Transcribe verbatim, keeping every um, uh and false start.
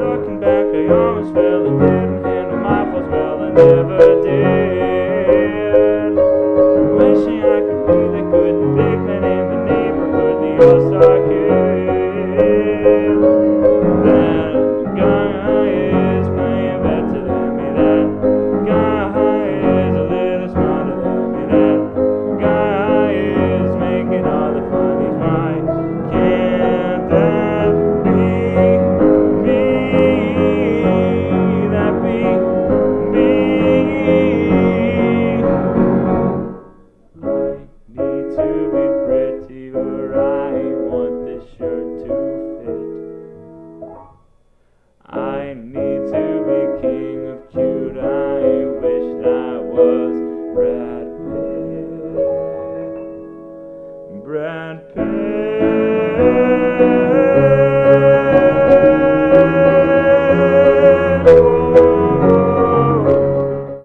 Looking back, I almost fell. I didn't handle my faults well, I never did.